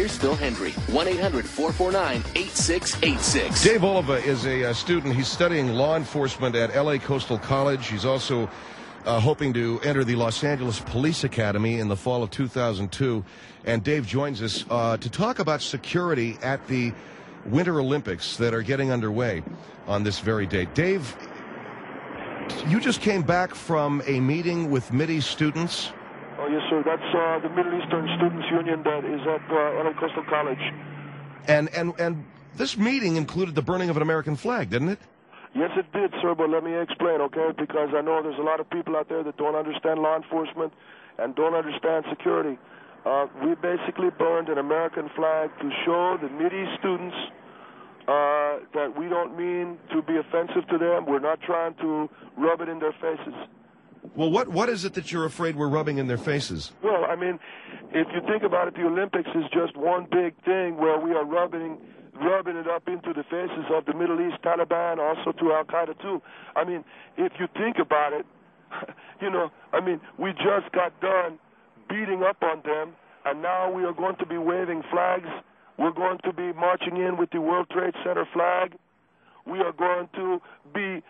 Here's Phil Hendry, 1-800-449-8686. Dave Oliva is a student. He's studying law enforcement at L.A. Coastal College. He's also hoping to enter the Los Angeles Police Academy in the fall of 2002. And Dave joins us to talk about security at the Winter Olympics that are getting underway on this very day. Dave, you just came back from a meeting with Mideast students. Oh, yes, sir. That's the Middle Eastern Students Union that is at LA Coastal College. And this meeting included the burning of an American flag, didn't it? Yes, it did, sir, but let me explain, okay? Because I know there's a lot of people out there that don't understand law enforcement and don't understand security. We basically burned an American flag to show the Mideast students that we don't mean to be offensive to them. We're not trying to rub it in their faces. Well, what is it that you're afraid we're rubbing in their faces? Well, I mean, if you think about it, the Olympics is just one big thing where we are rubbing it up into the faces of the Middle East, Taliban, also to Al-Qaeda, too. I mean, if you think about it, we just got done beating up on them, and now we are going to be waving flags. We're going to be marching in with the World Trade Center flag. We are going to be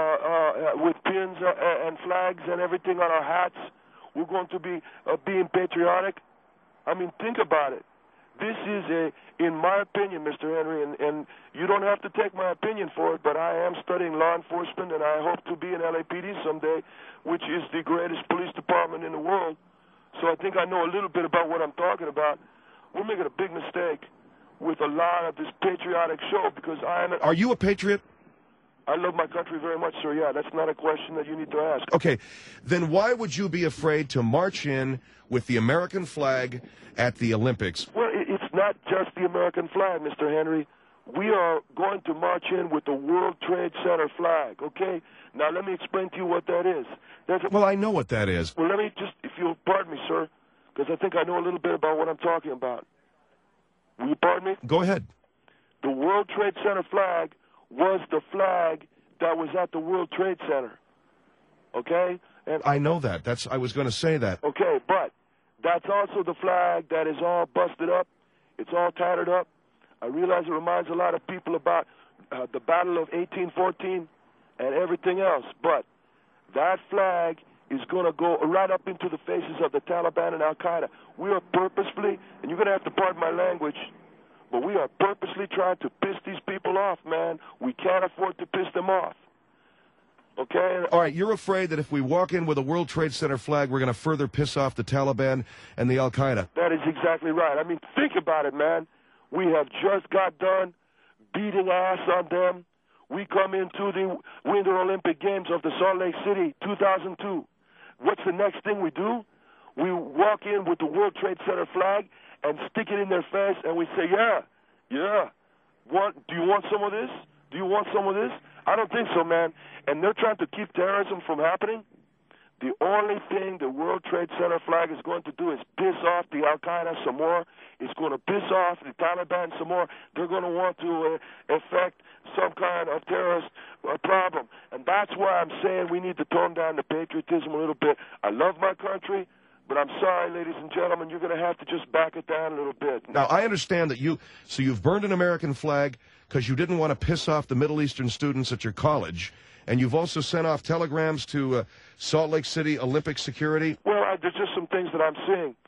with pins and flags and everything on our hats. We're going to be being patriotic. I mean, think about it. This is in my opinion, Mr. Henry, and you don't have to take my opinion for it, but I am studying law enforcement, and I hope to be in LAPD someday, which is the greatest police department in the world. So I think I know a little bit about what I'm talking about. We're making a big mistake with a lot of this patriotic show because Are you a patriot? I love my country very much, sir. Yeah, that's not a question that you need to ask. Okay, then why would you be afraid to march in with the American flag at the Olympics? Well, it's not just the American flag, Mr. Henry. We are going to march in with the World Trade Center flag, okay? Now, let me explain to you what that is. Well, I know what that is. Well, let me just, if you'll pardon me, sir, because I think I know a little bit about what I'm talking about. Will you pardon me? Go ahead. The World Trade Center flag was the flag that was at the World Trade Center, okay? And I know that. I was going to say that. Okay, but that's also the flag that is all busted up. It's all tattered up. I realize it reminds a lot of people about the Battle of 1814 and everything else, but that flag is going to go right up into the faces of the Taliban and Al-Qaeda. We are purposefully, and you're going to have to pardon my language, but we are purposely trying to piss these people off, man. We can't afford to piss them off. Okay? All right, you're afraid that if we walk in with a World Trade Center flag, we're going to further piss off the Taliban and the Al-Qaeda. That is exactly right. I mean, think about it, man. We have just got done beating ass on them. We come into the Winter Olympic Games of the Salt Lake City 2002. What's the next thing we do? We walk in with the World Trade Center flag and stick it in their face, and we say, yeah. Do you want some of this? Do you want some of this? I don't think so, man. And they're trying to keep terrorism from happening. The only thing the World Trade Center flag is going to do is piss off the Al-Qaeda some more. It's going to piss off the Taliban some more. They're going to want to affect some kind of terrorist problem. And that's why I'm saying we need to tone down the patriotism a little bit. I love my country, but I'm sorry, ladies and gentlemen, you're going to have to just back it down a little bit. Now, I understand that you've burned an American flag because you didn't want to piss off the Middle Eastern students at your college. And you've also sent off telegrams to Salt Lake City Olympic security. Well, there's just some things that I'm seeing.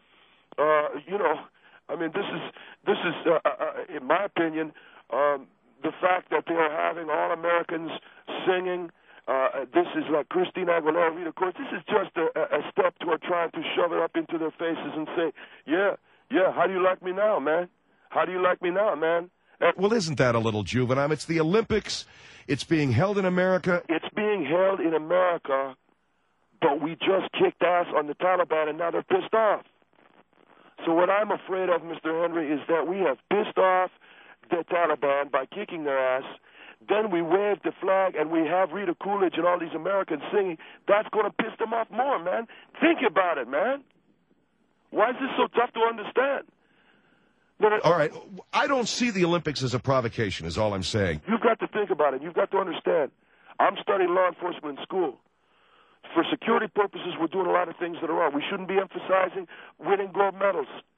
I mean, this is in my opinion, the fact that they are having all Americans singing. This is like Christina Aguilera, Rita Course. This is just a step toward trying to shove it up into their faces and say, yeah, how do you like me now, man? How do you like me now, man? Well, isn't that a little juvenile? It's the Olympics. It's being held in America. It's being held in America, but we just kicked ass on the Taliban, and now they're pissed off. So what I'm afraid of, Mr. Henry, is that we have pissed off the Taliban by kicking their ass. Then we wave the flag, and we have Rita Coolidge and all these Americans singing. That's going to piss them off more, man. Think about it, man. Why is this so tough to understand? All right. I don't see the Olympics as a provocation, is all I'm saying. You've got to think about it. You've got to understand. I'm studying law enforcement in school. For security purposes, we're doing a lot of things that are wrong. We shouldn't be emphasizing winning gold medals.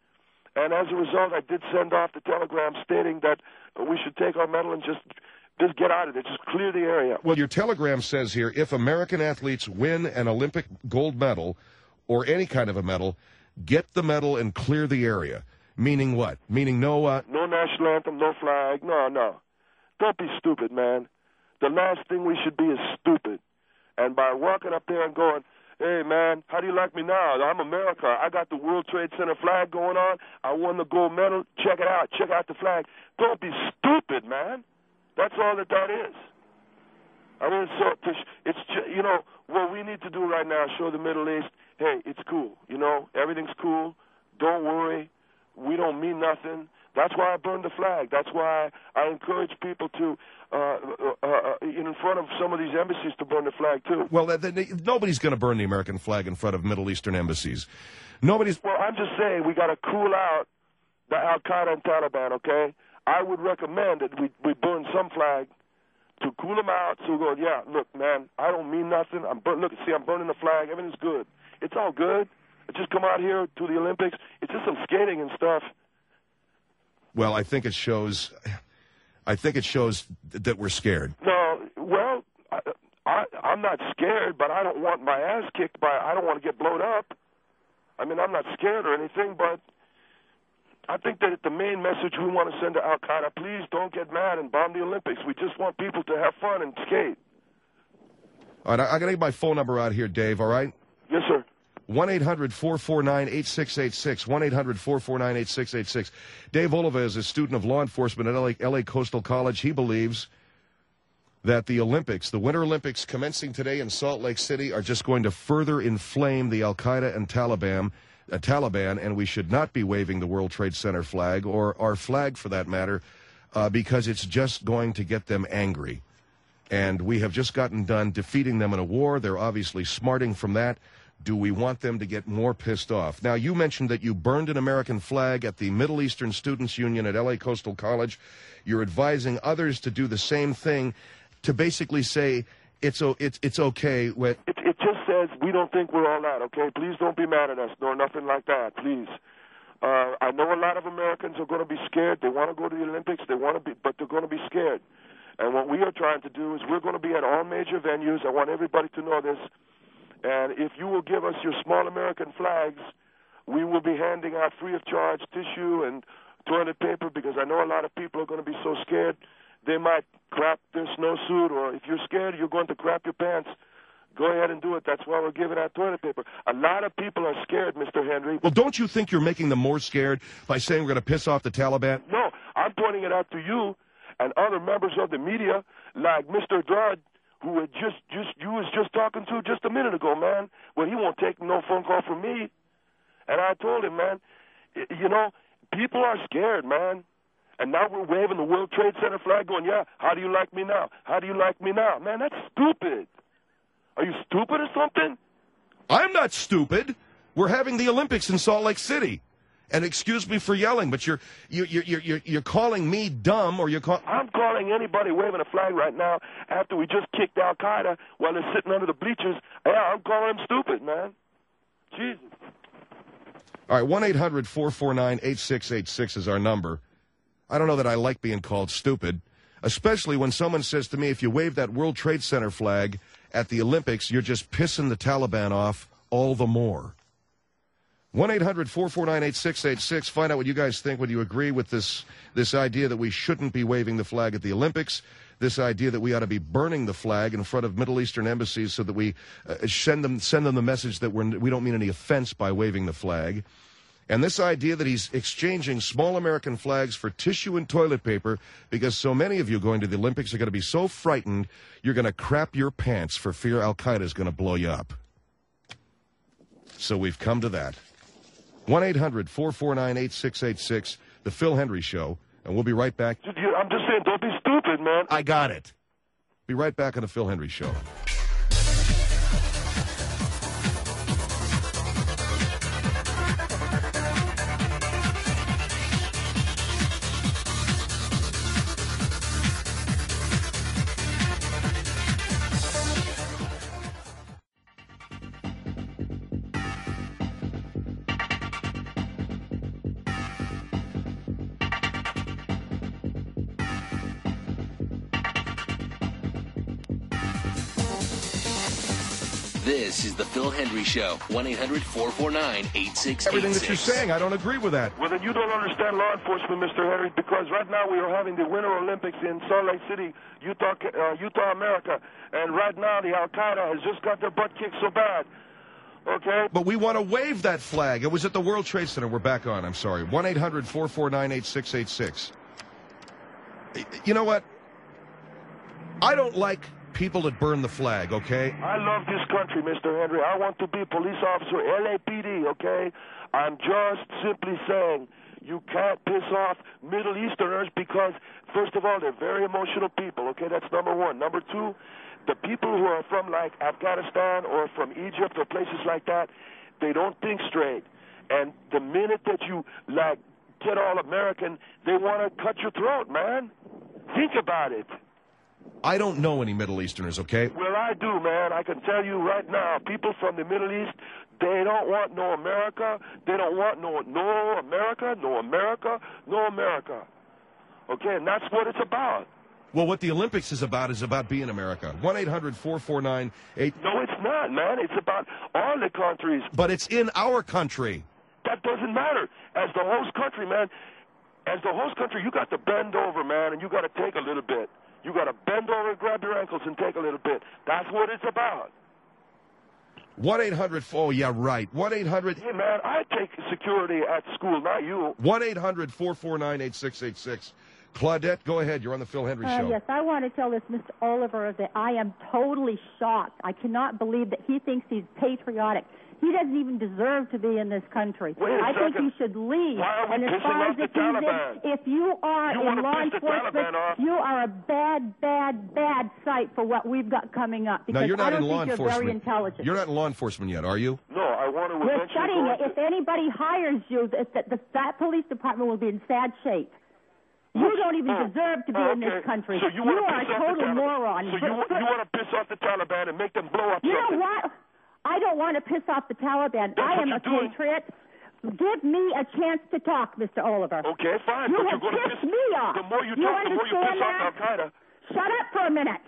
And as a result, I did send off the telegram stating that we should take our medal and just get out of it, just clear the area. Well, your telegram says here, if American athletes win an Olympic gold medal or any kind of a medal, get the medal and clear the area. Meaning what? Meaning no national anthem, no flag. No. Don't be stupid, man. The last thing we should be is stupid. And by walking up there and going, hey, man, how do you like me now? I'm America. I got the World Trade Center flag going on. I won the gold medal. Check it out. Check out the flag. Don't be stupid, man. That's all that is. I mean, it's you know, what we need to do right now is show the Middle East, hey, it's cool. You know, everything's cool. Don't worry. We don't mean nothing. That's why I burned the flag. That's why I encourage people to, in front of some of these embassies, to burn the flag, too. Well, nobody's going to burn the American flag in front of Middle Eastern embassies. Well, I'm just saying we got to cool out the Al-Qaeda and Taliban, okay? I would recommend that we burn some flag to cool them out. So we go, yeah, look, man, I don't mean nothing. I'm burning the flag. Everything's good. It's all good. I just come out here to the Olympics. It's just some skating and stuff. Well, I think it shows that we're scared. No, well, I'm not scared, but I don't want my ass kicked I don't want to get blown up. I mean, I'm not scared or anything, but I think that the main message we want to send to Al-Qaeda, please don't get mad and bomb the Olympics. We just want people to have fun and skate. All right, I got to get my phone number out here, Dave, all right? Yes, sir. 1-800-449-8686, 1-800-449-8686. Dave Oliva is a student of law enforcement at LA Coastal College. He believes that the Olympics, the Winter Olympics commencing today in Salt Lake City, are just going to further inflame the Al-Qaeda and Taliban, and we should not be waving the World Trade Center flag, or our flag for that matter, because it's just going to get them angry. And we have just gotten done defeating them in a war. They're obviously smarting from that. Do we want them to get more pissed off? Now, you mentioned that you burned an American flag at the Middle Eastern Students Union at LA Coastal College. You're advising others to do the same thing, to basically say it's okay. It just says we don't think we're all out, okay? Please don't be mad at us, nor nothing like that, please. I know a lot of Americans are going to be scared. They want to go to the Olympics, but they're going to be scared. And what we are trying to do is we're going to be at all major venues. I want everybody to know this. And if you will give us your small American flags, we will be handing out free of charge tissue and toilet paper, because I know a lot of people are going to be so scared they might crap their snowsuit, or if you're scared you're going to crap your pants, go ahead and do it. That's why we're giving out toilet paper. A lot of people are scared, Mr. Henry. Well, don't you think you're making them more scared by saying we're going to piss off the Taliban? No, I'm pointing it out to you and other members of the media, like Mr. Drudd, who had you was just talking to just a minute ago, man. Well, he won't take no phone call from me. And I told him, man, you know, people are scared, man. And now we're waving the World Trade Center flag going, yeah, how do you like me now? How do you like me now? Man, that's stupid. Are you stupid or something? I'm not stupid. We're having the Olympics in Salt Lake City. And excuse me for yelling, but you're calling me dumb, or I'm calling anybody waving a flag right now after we just kicked Al-Qaeda while they're sitting under the bleachers. Yeah, I'm calling them stupid, man. Jesus. All right, 1-800-449-8686 is our number. I don't know that I like being called stupid, especially when someone says to me, if you wave that World Trade Center flag at the Olympics, you're just pissing the Taliban off all the more. 1-800-449-8686. Find out what you guys think. Would you agree with this idea that we shouldn't be waving the flag at the Olympics? This idea that we ought to be burning the flag in front of Middle Eastern embassies so that we send them the message that we don't mean any offense by waving the flag. And this idea that he's exchanging small American flags for tissue and toilet paper because so many of you going to the Olympics are going to be so frightened you're going to crap your pants for fear Al-Qaeda is going to blow you up. So we've come to that. 1-800-449-8686, The Phil Hendry Show, and we'll be right back. I'm just saying, don't be stupid, man. I got it. Be right back on The Phil Hendry Show. This is the Phil Hendry Show. 1-800-449-8686. Everything that you're saying, I don't agree with that. Well, then you don't understand law enforcement, Mr. Henry, because right now we are having the Winter Olympics in Salt Lake City, Utah, America. And right now the Al-Qaeda has just got their butt kicked so bad. Okay? But we want to wave that flag. It was at the World Trade Center. We're back on. I'm sorry. 1-800-449-8686. You know what? I don't like people that burn the flag, okay? I love this country, Mr. Henry. I want to be a police officer, LAPD, okay? I'm just simply saying you can't piss off Middle Easterners because, first of all, they're very emotional people, okay? That's number one. Number two, the people who are from, like, Afghanistan or from Egypt or places like that, they don't think straight. And the minute that you, like, get all American, they want to cut your throat, man. Think about it. I don't know any Middle Easterners, okay? Well, I do, man. I can tell you right now, people from the Middle East, they don't want no America. They don't want no America, no America, no America. Okay, and that's what it's about. Well, what the Olympics is about being America. 1-800-449-8... No, it's not, man. It's about all the countries. But it's in our country. That doesn't matter. As the host country, man, as the host country, you got to bend over, man, and you got to take a little bit. You got to bend over and grab your ankles and take a little bit. That's what it's about. 1-800... Oh, yeah, right. 1-800... Hey, man, I take security at school, not you. 1-800-449-8686. Claudette, go ahead. You're on the Phil Hendry Show. Yes, I want to tell this Mr. Oliver that I am totally shocked. I cannot believe that he thinks he's patriotic. He doesn't even deserve to be in this country. I think he should leave. Why are we pissing off the Taliban? If you are in law enforcement, you are a bad, bad, bad sight for what we've got coming up. Now, you're not I don't in law think enforcement. You're very intelligent. You're not in law enforcement yet, are you? No, I want to We're studying it. If anybody hires you, that police department will be in sad shape. You don't even deserve to be in this country. So you are a total moron. So you want to piss off the Taliban and make them blow up You something. know what? I don't want to piss off the Taliban. I am a patriot. Give me a chance to talk, Mr. Oliver. Okay, fine. You but have you're going to pissed me off. The more you talk, the more you piss off Al-Qaeda. Shut up for a minute.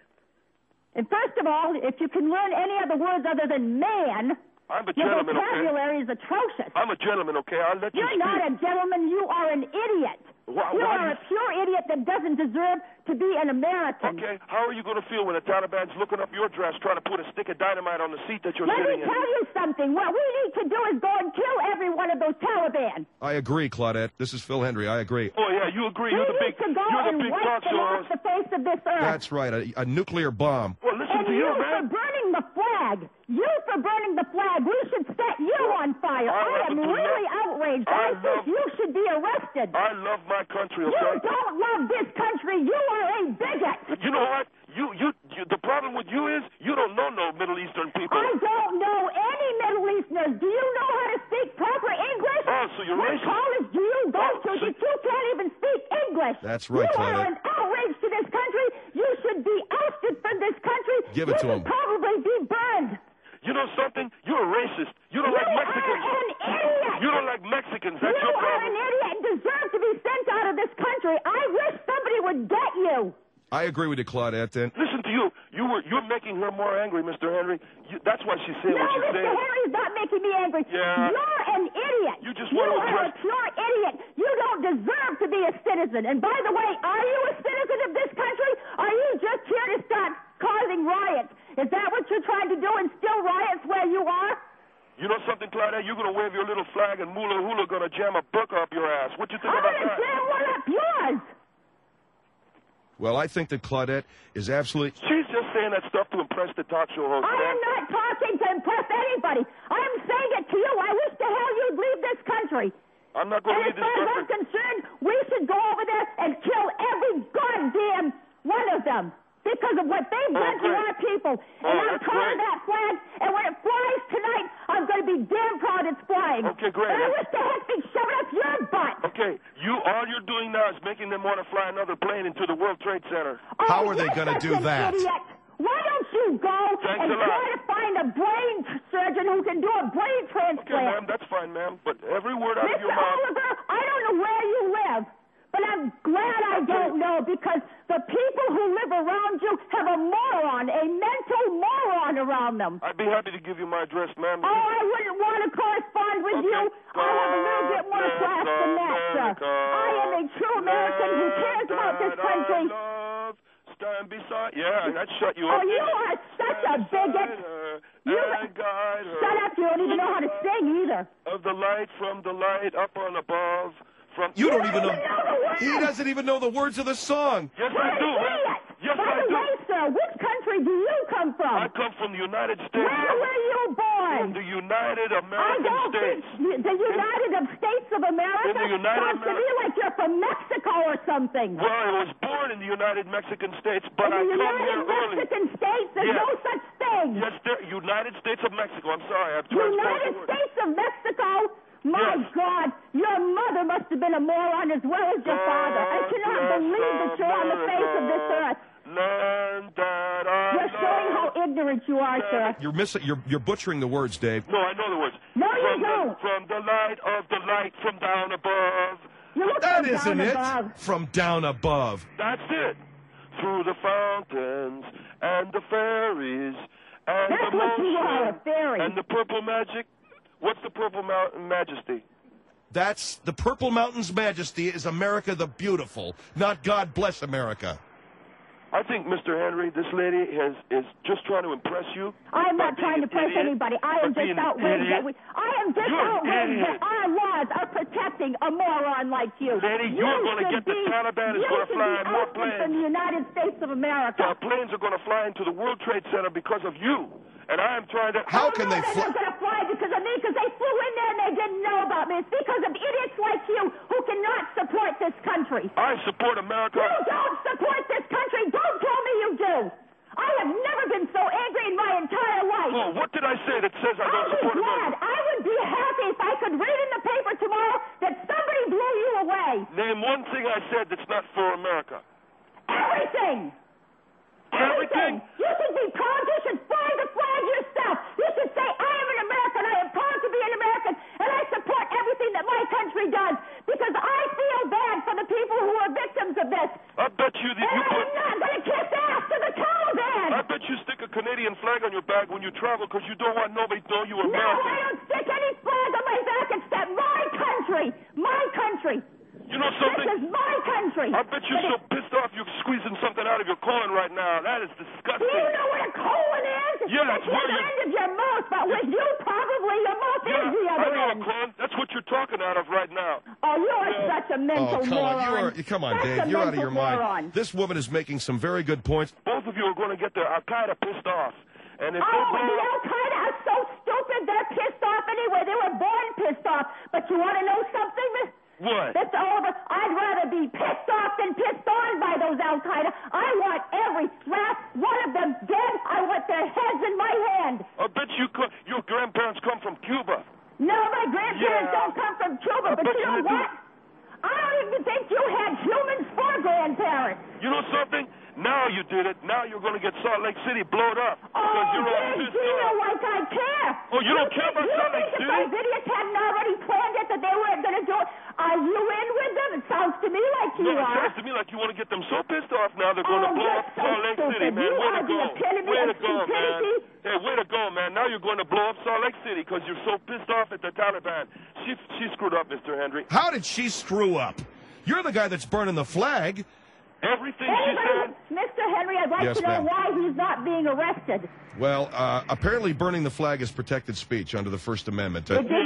And first of all, if you can learn any other words other than man, I'm a your gentleman, vocabulary is atrocious. I'm a gentleman, okay? I'll let you You're speak. not a gentleman. You are an idiot. You are a pure idiot that doesn't deserve to be an American. Okay, how are you going to feel when the Taliban's looking up your dress trying to put a stick of dynamite on the seat that you're sitting in? Let me tell you something. What we need to do is go and kill every one of those Taliban. I agree, Claudette. This is Phil Hendry. I agree. Oh, yeah, you agree. We You're the need big, to go you're the and big wipe talk them show off host. the face of this earth. That's right, a nuclear bomb. Well, listen And to you, for man. burning the flag. You for burning the flag. We should set you on fire. I am really outraged. I think you should be arrested. I love my country, okay? You don't love this country. You are a bigot. You know what? You the problem with you is you don't know no Middle Eastern people. I don't know any Middle Easterners. Do you know how to speak proper English? Oh, so you're What racist. college do you go to that you can't even speak English? That's right, You Claudette. are an outrage to this country. You should be ousted from this country. Give it to You him. should probably be burned. You know something? You're a racist. You don't like Mexicans. You are an idiot. You don't like Mexicans. That's You your are problem. an idiot and deserve to be sent out of this country. I wish somebody would get you. I agree with you, Claudette. Then Listen to you. You're making her more angry, Mr. Henry. That's why she's saying No, what she's Mr. saying. Henry's not making me angry. Yeah. You're an idiot. You just You want to are a address. pure idiot. You don't deserve to be a citizen. And by the way, are you a citizen of this country? Are you just here to start causing riots? Is that what you're trying to do, instill riots where you are? You know something, Claudette? You're going to wave your little flag and Mula Hula going to jam a book up your ass. What you think I'm about going to that? jam one up yours. well, I think that Claudette is absolutely... She's just saying that stuff to impress the talk show host. I am not talking to impress anybody. I am saying it to you. I wish the hell you'd leave this country. I'm not going to And leave as this far as I'm country. concerned, we should go over there and kill every goddamn one of them because of what they've done to great. our people. And I'm that's proud great. of that flag. And when it flies tonight, I'm going to be damn proud it's flying. Okay, great. And I wish the heck they'd shove it up your butt. Okay, all you're doing now is making them want to fly another plane into the World Trade Center. How Oh, are they you're gonna such do an that? Idiot. Why don't you go Thanks and a lot. try to find a brain surgeon who can do a brain transplant? Okay, ma'am, that's fine, ma'am. But every word out of Mr. your mouth. Oliver, I don't know where you live, but I'm glad I don't know because the people who live around you have a moron, a mental moron around them. I'd be happy to give you my address, ma'am. Oh, I wouldn't want to correspond with you. I have a little bit more class than that, sir. I am a true American who cares about this country. Stand beside. Yeah, that shut you up. Oh, you are such a bigot. Shut up. You don't even know how to sing either. Of the light, from the light, up on above. You don't even know. He doesn't even know the words of the song. Yes, I do. Yes, By the way, sir, which country do you come from? I come from the United States. Where were you born? From the United American States. The United States of America? In the United Sounds to me like you're from Mexico or something. Well, I was born in the United Mexican States, but I come here early. In the United Mexican States? There's no such thing. Yes, United States of Mexico. I'm sorry. United States of Mexico? My God, your mother must have been a moron as well as your father. I cannot believe that you're on the face of this earth. You're showing how ignorant you are, sir. You're butchering the words, Dave. No, I know the words. No, you don't. From the light of the light from down above. That isn't it. From down above. That's it. Through the fountains and the fairies and That's the what you are, a fairy. and the purple magic. What's the purple majesty? That's the Purple Mountain's majesty is America the Beautiful, not God bless America. I think, Mr. Henry, this lady is just trying to impress you. I'm not trying to impress anybody. I am just outraged that our laws are protecting a moron like you. Lady, you're going to get the Taliban is going to fly more planes. From the United States of America. The planes are going to fly into the World Trade Center because of you. And I am trying to... How can they fly? They're going to fly because of me, because they flew in there and they didn't know about me. It's because of idiots like you who cannot support this country. I support America. You don't support this country. Don't tell me you do. I have never been so angry in my entire life. Oh, what did I say that says I don't support America? I would be happy if I could read in the paper tomorrow that somebody blew you away. Name one thing I said that's not for America. Everything. Everything? You should be proud. You should fly the flag yourself. You should say, I am an American. I am proud to be an American, and I support everything that my country does because I feel bad for the people who are victims of this. I bet you that I'm not going to kiss ass to the Taliban. I bet you stick a Canadian flag on your back when you travel because you don't want nobody to know you were No, American. I don't stick any flag on my back except my country. My country. You know something? This is my country. I bet you're so pissed off you're squeezing something out of your colon right now. That is disgusting. Do you know what a colon is? Yeah, it's the other end of your mouth, but with you, probably your mouth is the other I know end. a colon. That's what you're talking out of right now. Oh, you are such a mental moron. Come on, Dave. You're out of your mind. This woman is making some very good points. Both of you are going to get the Al-Qaeda pissed off. And if the Al-Qaeda are so stupid, they're pissed off anyway. They were born pissed off. But you want to know something? What? Mr. Oliver, I'd rather be pissed off than pissed on by those Al-Qaeda. I want every last one of them dead. I want their heads in my hand. I bet your grandparents come from Cuba. No, my grandparents don't come from Cuba, but you know what? I don't even think you had humans for grandparents. You know something? Now you did it. Now you're going to get Salt Lake City blown up. Oh, Dave, you know like I care. Oh, you don't care about Salt Lake City? You think if those idiots hadn't already planned it that they weren't going to do it, are you in with them? It sounds to me like you are. No, it sounds to me like you want to get them so pissed off now they're going to blow up Salt Lake City, man. Way to go. Way to go, man. Hey, way to go, man. Now you're going to blow up Salt Lake City because you're so pissed off at the Taliban. She screwed up, Mr. Henry. How did she screw up? You're the guy that's burning the flag. Everything she said. Mr. Henry, I'd like to know why he's not being arrested. Well, apparently burning the flag is protected speech under the First Amendment. Thank you.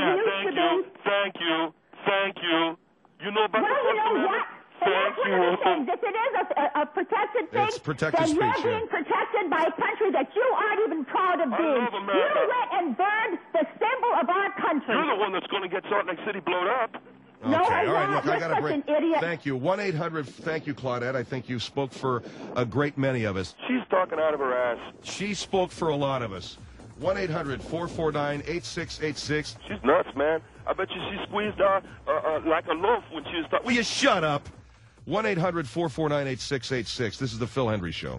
You know about the First Amendment? Thank you. If it is a protected thing, it's protected then speech, you're being protected by a country that you aren't even proud of being. I love America. You went and burned the symbol of our country. You're the one that's going to get Salt Lake City blown up. Okay, no, all right, look, I got to break. An idiot. Thank you. 1-800, thank you, Claudette. I think you spoke for a great many of us. She's talking out of her ass. She spoke for a lot of us. 1-800-449-8686. She's nuts, man. I bet you she squeezed out like a loaf when she was talking. Will you shut up? 1-800-449-8686. This is the Phil Hendry Show.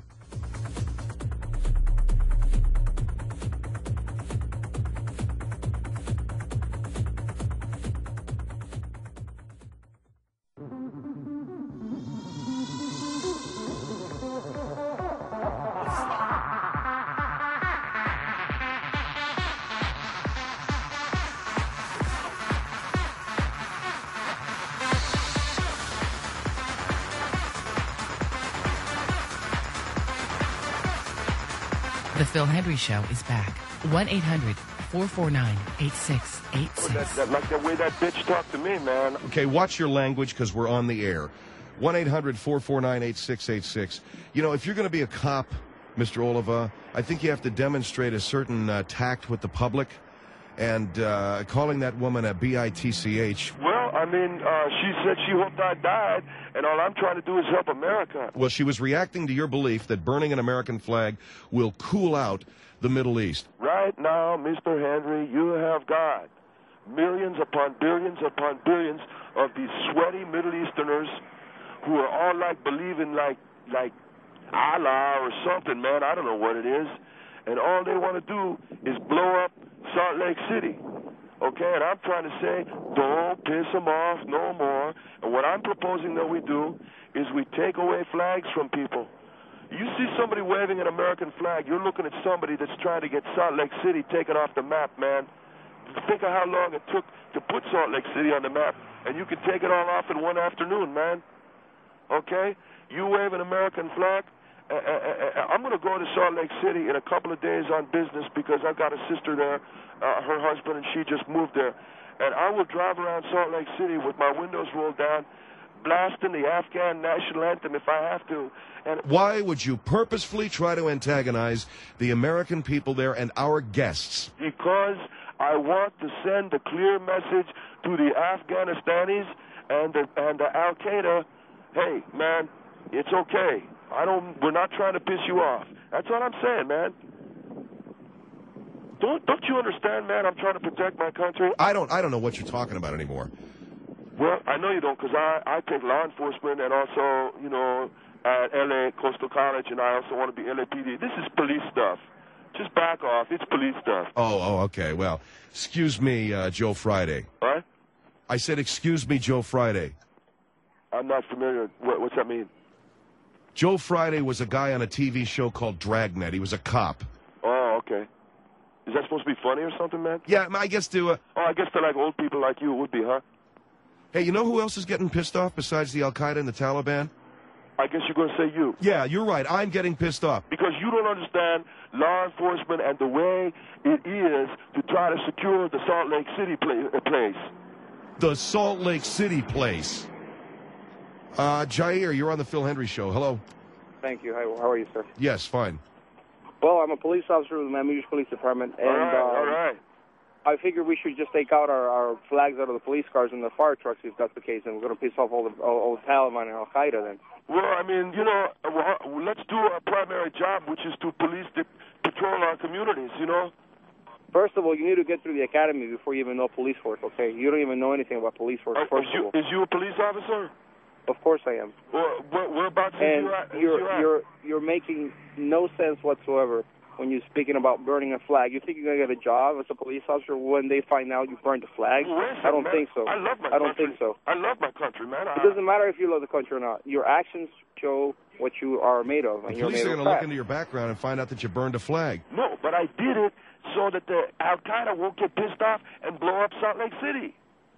The Phil Hendry Show is back. 1-800-449-8686. Like the way that bitch talked to me, man. Okay, watch your language because we're on the air. 1-800-449-8686. You know, if you're going to be a cop, Mr. Oliva, I think you have to demonstrate a certain tact with the public. And calling that woman a bitch. Well, I mean, she said she hoped I died, and all I'm trying to do is help America. Well, she was reacting to your belief that burning an American flag will cool out the Middle East. Right now, Mr. Henry, you have got millions upon billions of these sweaty Middle Easterners who are all like believing like Allah or something, man. I don't know what it is. And all they want to do is blow up Salt Lake City. Okay, and I'm trying to say, don't piss them off no more. And what I'm proposing that we do is we take away flags from people. You see somebody waving an American flag, you're looking at somebody that's trying to get Salt Lake City taken off the map, man. Think of how long it took to put Salt Lake City on the map, and you can take it all off in one afternoon, man. Okay? You wave an American flag, I'm going to go to Salt Lake City in a couple of days on business because I've got a sister there, her husband, and she just moved there. And I will drive around Salt Lake City with my windows rolled down, blasting the Afghan national anthem if I have to. And why would you purposefully try to antagonize the American people there and our guests? Because I want to send a clear message to the Afghanistanis and the Al-Qaeda, hey, man, it's okay. We're not trying to piss you off. That's all I'm saying, man. Don't you understand, man? I'm trying to protect my country. I don't know what you're talking about anymore. Well, I know you don't, because I take law enforcement and also, you know, at L.A. Coastal College, and I also want to be LAPD. This is police stuff. Just back off. It's police stuff. Oh, okay. Well, excuse me, Joe Friday. What? I said, excuse me, Joe Friday. I'm not familiar. What's that mean? Joe Friday was a guy on a TV show called Dragnet. He was a cop. Oh, okay. Is that supposed to be funny or something, man? Yeah, I guess to... oh, I guess to like old people like you it would be, huh? Hey, you know who else is getting pissed off besides the Al-Qaeda and the Taliban? I guess you're going to say you. Yeah, you're right. I'm getting pissed off. Because you don't understand law enforcement and the way it is to try to secure the Salt Lake City place. The Salt Lake City place. Jair, you're on the Phil Hendry Show. Hello. Thank you. How are you, sir? Yes, fine. Well, I'm a police officer with the Miami Beach Police Department, and all right. I figured we should just take out our flags out of the police cars and the fire trucks if that's the case, and we're going to piss off all the Taliban and Al-Qaeda then. Well, I mean, you know, let's do our primary job, which is to patrol our communities, you know? First of all, you need to get through the academy before you even know police force, okay? You don't even know anything about police force, first of all. Is you a police officer? Of course I am. Well, whereabouts and you're making no sense whatsoever when you're speaking about burning a flag. You think you're going to get a job as a police officer when they find out you burned a flag? I don't think so. I love my country. I don't think so. I love my country, man. It doesn't matter if you love the country or not. Your actions show what you are made of. And the police are going to look into your background and find out that you burned a flag. No, but I did it so that the Al-Qaeda won't get pissed off and blow up Salt Lake City.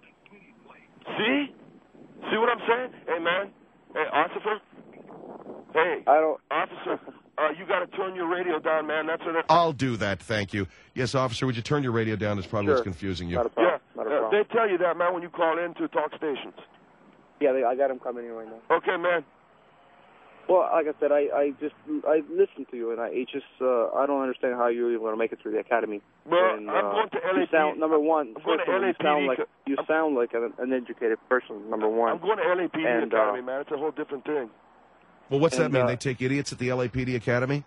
See? See what I'm saying? Hey, man. Hey, officer. Hey, officer. You got to turn your radio down, man. That's what. I'll do that, thank you. Yes, officer, would you turn your radio down? That's probably what's confusing you. Not a problem. Not a problem. They tell you that, man, when you call in to talk stations. Yeah, I got them coming in right now. Okay, man. Well, like I said, I listened to you, and I don't understand how you're even going to make it through the academy. Well, and, I'm going to LAPD. You sound, number one, first of all, you sound like an educated person, number one. I'm going to LAPD Academy, man. It's a whole different thing. Well, what's that mean? They take idiots at the LAPD Academy?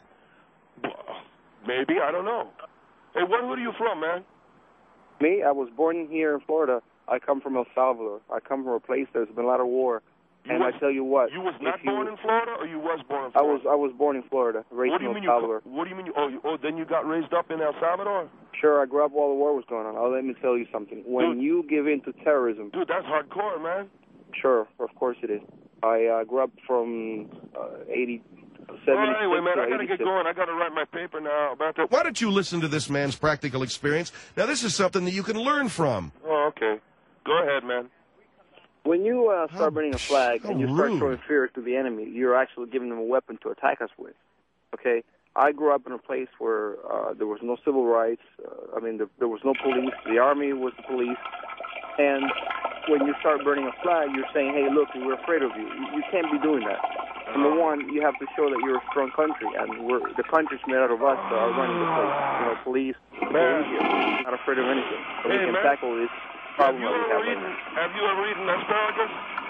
Maybe. I don't know. Hey, who are you from, man? Me? I was born here in Florida. I come from El Salvador. I come from a place there's been a lot of war. I tell you what. You was not born in Florida, or you was born in Florida? I was born in Florida, raised in El Salvador. What do you mean? Then you got raised up in El Salvador? Sure, I grew up while the war was going on. Let me tell you something. When you give in to terrorism... Dude, that's hardcore, man. Sure, of course it is. I grew up from 76 anyway, man, I got to 86. get going. I got to write my paper now about that. Why don't you listen to this man's practical experience? Now, this is something that you can learn from. Oh, okay. Go ahead, man. When you start burning a flag and you start showing fear to the enemy, you're actually giving them a weapon to attack us with. Okay? I grew up in a place where there was no civil rights. There was no police. The army was the police. And when you start burning a flag, you're saying, hey, look, we're afraid of you. You can't be doing that. Number one, you have to show that you're a strong country, and the country's made out of us that are running the place. Police, we're not afraid of anything. So we can tackle this problem that we have right now. Have you ever eaten asparagus?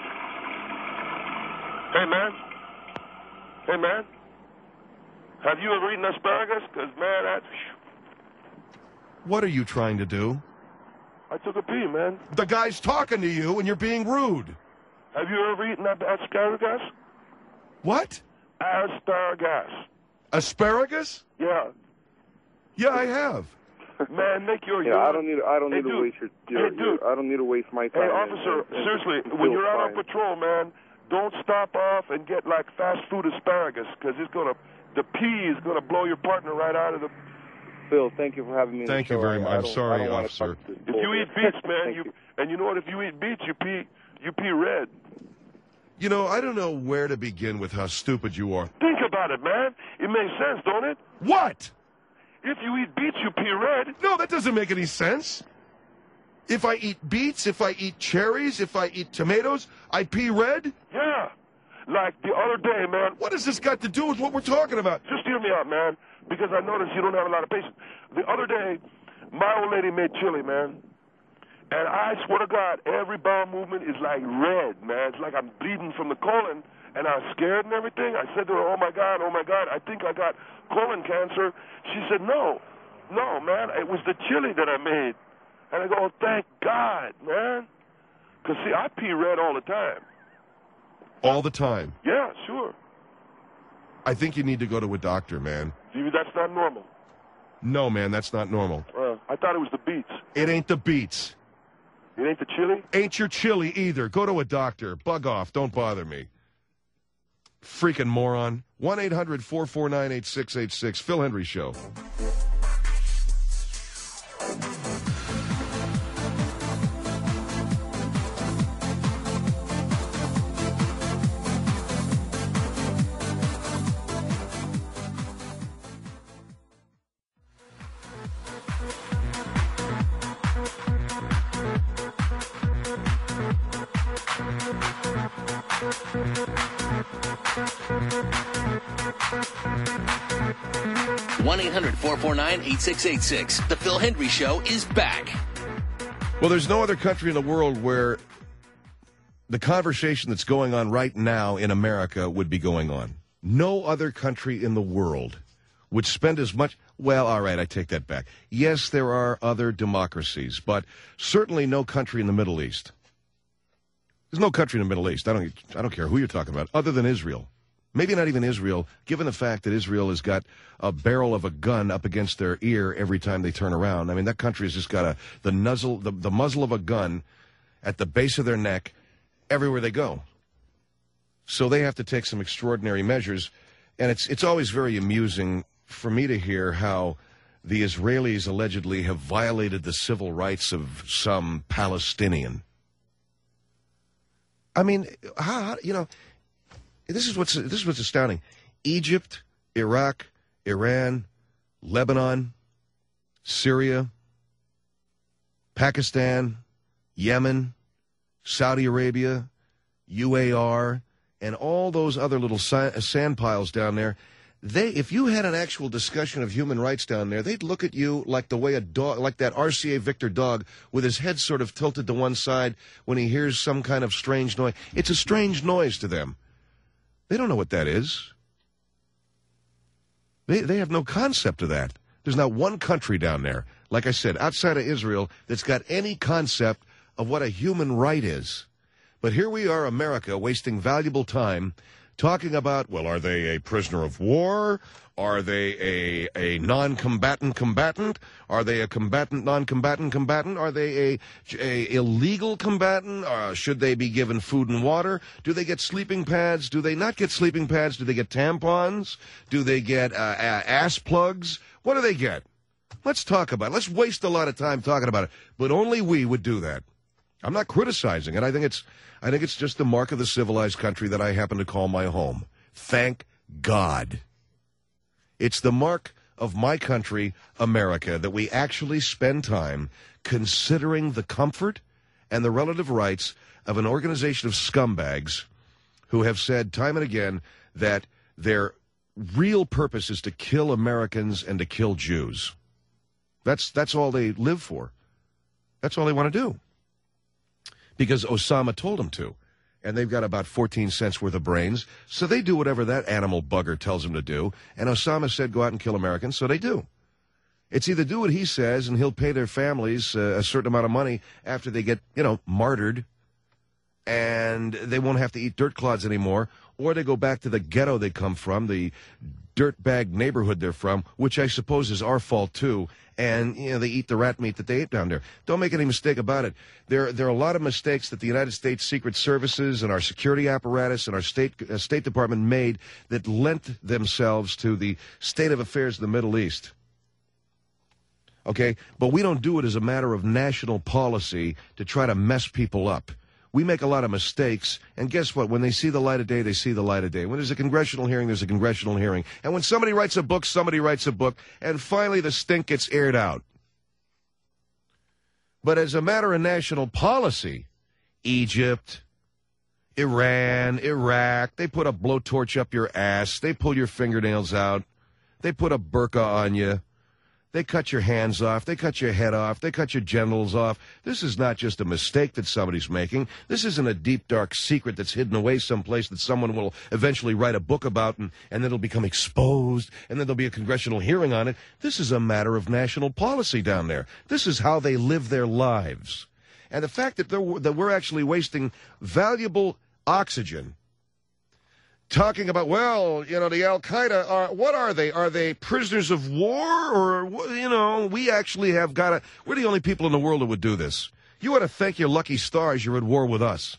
Hey, man. Hey, man. Have you ever eaten asparagus? Because, man, that's... What are you trying to do? I took a pee, man. The guy's talking to you, and you're being rude. Have you ever eaten asparagus? What? Asparagus. Asparagus? Yeah. Yeah, I have. Man, make your... I don't need to waste I don't need to waste my time. Hey, officer, seriously, when you're out on patrol, man, don't stop off and get, like, fast food asparagus, because the pee is going to blow your partner right out of the... Phil, thank you for having me. Thank you very much. I'm sorry, officer. If you eat beets, man, and you know what? If you eat beets, you pee red. You know, I don't know where to begin with how stupid you are. Think about it, man. It makes sense, don't it? What? If you eat beets, you pee red. No, that doesn't make any sense. If I eat beets, if I eat cherries, if I eat tomatoes, I pee red? Yeah. Like the other day, man. What has this got to do with what we're talking about? Just hear me out, man, because I noticed you don't have a lot of patience. The other day, my old lady made chili, man. And I swear to God, every bowel movement is like red, man. It's like I'm bleeding from the colon, and I was scared and everything. I said to her, oh, my God, I think I got colon cancer. She said, no, man, it was the chili that I made. And I go, oh, thank God, man. Because, see, I pee red all the time. All the time? Yeah, sure. I think you need to go to a doctor, man. That's not normal. No, man, that's not normal. I thought it was the beets. It ain't the beets. It ain't the chili? Ain't your chili either. Go to a doctor. Bug off. Don't bother me. Freaking moron. 1-800-449-8686. Phil Hendry Show. One 1-800-449-8686. The Phil Hendry Show is back. Well, there's no other country in the world where the conversation that's going on right now in America would be going on. No other country in the world would spend as much... Well, all right, I take that back. Yes, there are other democracies, but certainly no country in the Middle East. There's no country in the Middle East. I don't care who you're talking about, other than Israel. Maybe not even Israel, given the fact that Israel has got a barrel of a gun up against their ear every time they turn around. I mean, that country has just got the muzzle of a gun at the base of their neck everywhere they go. So they have to take some extraordinary measures. And it's always very amusing for me to hear how the Israelis allegedly have violated the civil rights of some Palestinian. I mean, how this is what's astounding. Egypt, Iraq, Iran, Lebanon, Syria, Pakistan, Yemen, Saudi Arabia, UAR, and all those other little sand piles down there. If you had an actual discussion of human rights down there, they'd look at you like the way a dog, like that RCA Victor dog, with his head sort of tilted to one side when he hears some kind of strange noise. It's a strange noise to them. They don't know what that is. They have no concept of that. There's not one country down there, like I said, outside of Israel, that's got any concept of what a human right is. But here we are, America, wasting valuable time talking about, well, are they a prisoner of war? Are they a non-combatant combatant? Are they a combatant, non-combatant combatant? Are they a illegal combatant? Should they be given food and water? Do they get sleeping pads? Do they not get sleeping pads? Do they get tampons? Do they get ass plugs? What do they get? Let's talk about it. Let's waste a lot of time talking about it. But only we would do that. I'm not criticizing it. I think it's just the mark of the civilized country that I happen to call my home. Thank God. It's the mark of my country, America, that we actually spend time considering the comfort and the relative rights of an organization of scumbags who have said time and again that their real purpose is to kill Americans and to kill Jews. That's all they live for. That's all they want to do. Because Osama told them to. And they've got about 14 cents worth of brains, so they do whatever that animal bugger tells them to do. And Osama said go out and kill Americans, so they do. It's either do what he says and he'll pay their families a certain amount of money after they get, martyred, and they won't have to eat dirt clods anymore, or they go back to the ghetto they come from, the dirtbag neighborhood they're from, which I suppose is our fault too, and they eat the rat meat that they ate down there. Don't make any mistake about it. There are a lot of mistakes that the United States Secret Services and our security apparatus and our State Department made that lent themselves to the state of affairs in the Middle East. Okay? But we don't do it as a matter of national policy to try to mess people up. We make a lot of mistakes, and guess what? When they see the light of day, they see the light of day. When there's a congressional hearing, there's a congressional hearing. And when somebody writes a book, somebody writes a book, and finally the stink gets aired out. But as a matter of national policy, Egypt, Iran, Iraq, they put a blowtorch up your ass, they pull your fingernails out, they put a burqa on you. They cut your hands off. They cut your head off. They cut your genitals off. This is not just a mistake that somebody's making. This isn't a deep, dark secret that's hidden away someplace that someone will eventually write a book about and then it'll become exposed and then there'll be a congressional hearing on it. This is a matter of national policy down there. This is how they live their lives. And the fact that we're actually wasting valuable oxygen talking about, the Al-Qaeda, what are they? Are they prisoners of war? Or, we actually have we're the only people in the world that would do this. You ought to thank your lucky stars you're at war with us.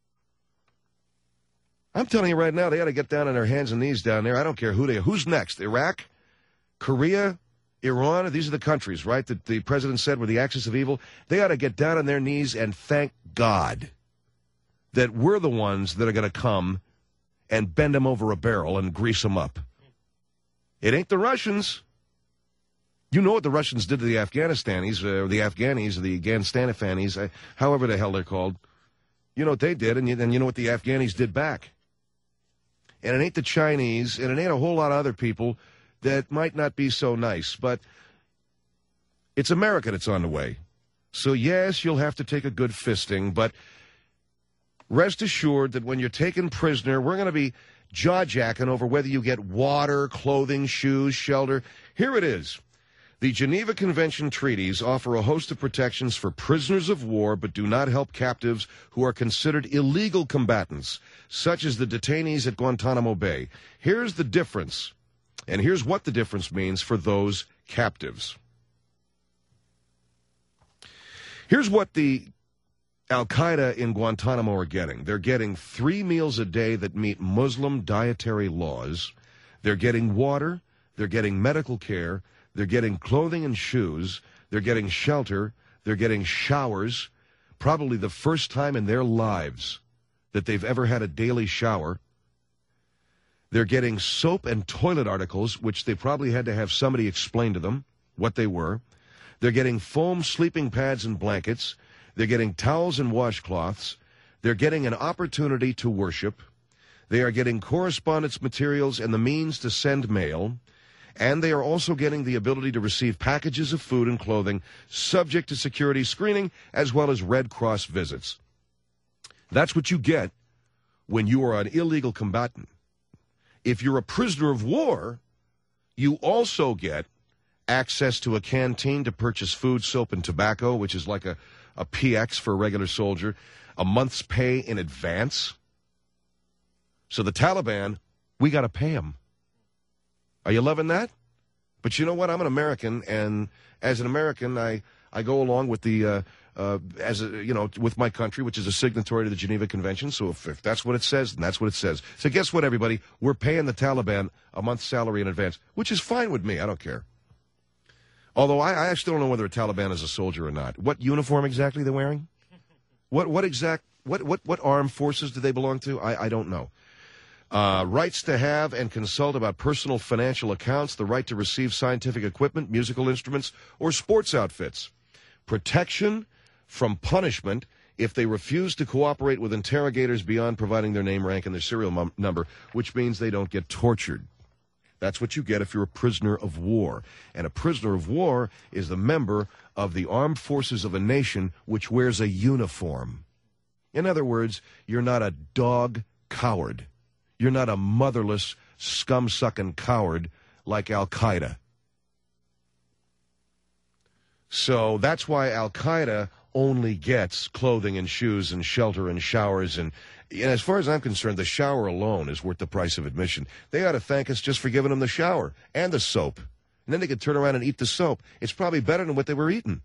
I'm telling you right now, they ought to get down on their hands and knees down there. I don't care who they are. Who's next? Iraq? Korea? Iran? These are the countries, right, that the president said were the axis of evil. They ought to get down on their knees and thank God that we're the ones that are going to come and bend them over a barrel and grease them up. It ain't the Russians. You know what the Russians did to the Afghanistanis, or the Afghanis, or the Afghanistanis, however the hell they're called. You know what they did, and you know what the Afghanis did back. And it ain't the Chinese, and it ain't a whole lot of other people that might not be so nice, but it's America that's on the way. So, yes, you'll have to take a good fisting, but rest assured that when you're taken prisoner, we're going to be jaw-jacking over whether you get water, clothing, shoes, shelter. Here it is. The Geneva Convention treaties offer a host of protections for prisoners of war, but do not help captives who are considered illegal combatants, such as the detainees at Guantanamo Bay. Here's the difference, and here's what the difference means for those captives. Here's what the Al-Qaeda in Guantanamo are getting. They're getting 3 meals a day that meet Muslim dietary laws. They're getting water. They're getting medical care. They're getting clothing and shoes. They're getting shelter. They're getting showers. Probably the first time in their lives that they've ever had a daily shower. They're getting soap and toilet articles, which they probably had to have somebody explain to them what they were. They're getting foam sleeping pads and blankets. They're getting towels and washcloths. They're getting an opportunity to worship. They are getting correspondence materials and the means to send mail. And they are also getting the ability to receive packages of food and clothing subject to security screening as well as Red Cross visits. That's what you get when you are an illegal combatant. If you're a prisoner of war, you also get access to a canteen to purchase food, soap, and tobacco, which is like a PX for a regular soldier, a month's pay in advance. So the Taliban, we got to pay them. Are you loving that? But you know what? I'm an American, and as an American, I go along with the with my country, which is a signatory to the Geneva Convention. So if that's what it says, then that's what it says. So guess what, everybody? We're paying the Taliban a month's salary in advance, which is fine with me. I don't care. Although I still don't know whether a Taliban is a soldier or not. What uniform exactly they're wearing? What armed forces do they belong to? I don't know. Rights to have and consult about personal financial accounts, the right to receive scientific equipment, musical instruments, or sports outfits. Protection from punishment if they refuse to cooperate with interrogators beyond providing their name, rank, and their serial number, which means they don't get tortured. That's what you get if you're a prisoner of war. And a prisoner of war is the member of the armed forces of a nation which wears a uniform. In other words, you're not a dog coward. You're not a motherless, scum-sucking coward like Al-Qaeda. So that's why Al-Qaeda only gets clothing and shoes and shelter and showers. And as far as I'm concerned, the shower alone is worth the price of admission. They ought to thank us just for giving them the shower and the soap. And then they could turn around and eat the soap. It's probably better than what they were eating.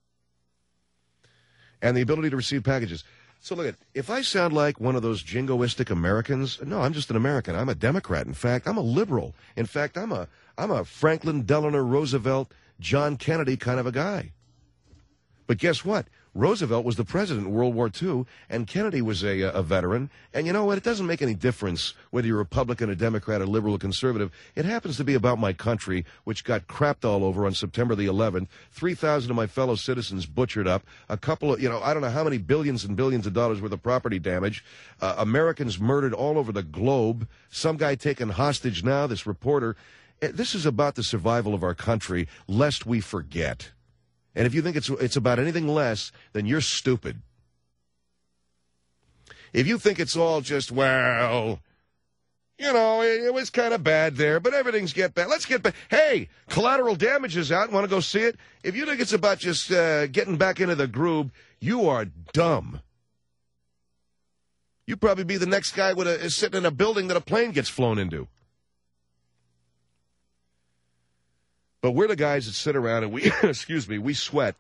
And the ability to receive packages. So look, if I sound like one of those jingoistic Americans, no, I'm just an American. I'm a Democrat. In fact, I'm a liberal. In fact, I'm a Franklin Delano Roosevelt, John Kennedy kind of a guy. But guess what? Roosevelt was the president in World War II, and Kennedy was a veteran. And you know what? It doesn't make any difference whether you're a Republican, a Democrat, a liberal, or conservative. It happens to be about my country, which got crapped all over on September the 11th. 3,000 of my fellow citizens butchered up. A couple of, I don't know how many billions and billions of dollars worth of property damage. Americans murdered all over the globe. Some guy taken hostage now, this reporter. This is about the survival of our country, lest we forget. And if you think it's about anything less, then you're stupid. If you think it's all just, well, it was kind of bad there, but everything's get bad. Let's get back. Hey, Collateral Damage is out. Want to go see it? If you think it's about just getting back into the groove, you are dumb. You'd probably be the next guy sitting in a building that a plane gets flown into. But we're the guys that sit around and we sweat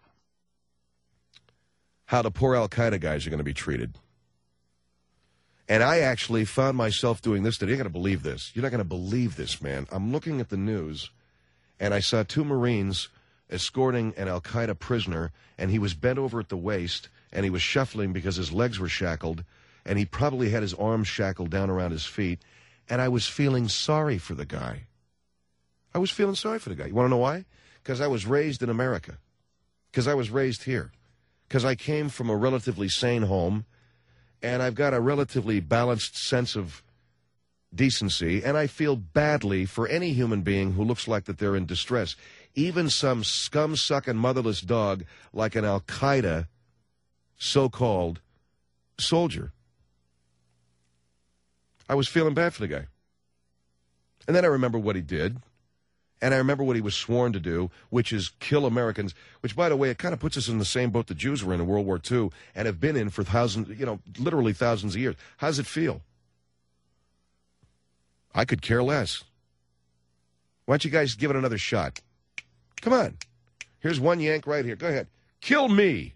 how the poor Al-Qaeda guys are going to be treated. And I actually found myself doing this today. You're going to believe this. You're not going to believe this, man. I'm looking at the news, and I saw 2 Marines escorting an Al-Qaeda prisoner, and he was bent over at the waist, and he was shuffling because his legs were shackled, and he probably had his arms shackled down around his feet, and I was feeling sorry for the guy. I was feeling sorry for the guy. You want to know why? Because I was raised in America. Because I was raised here. Because I came from a relatively sane home, and I've got a relatively balanced sense of decency, and I feel badly for any human being who looks like that they're in distress. Even some scum-sucking motherless dog like an Al-Qaeda so-called soldier. I was feeling bad for the guy. And then I remember what he did. And I remember what he was sworn to do, which is kill Americans, which, by the way, it kind of puts us in the same boat the Jews were in World War II and have been in for literally thousands of years. How does it feel? I could care less. Why don't you guys give it another shot? Come on. Here's one yank right here. Go ahead. Kill me.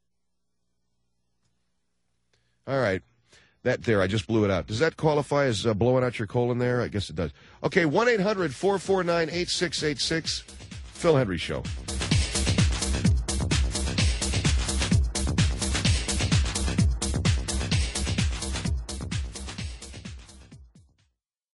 All right. That there, I just blew it out. Does that qualify as blowing out your colon there? I guess it does. Okay, 1-800-449-8686. Phil Hendrie Show.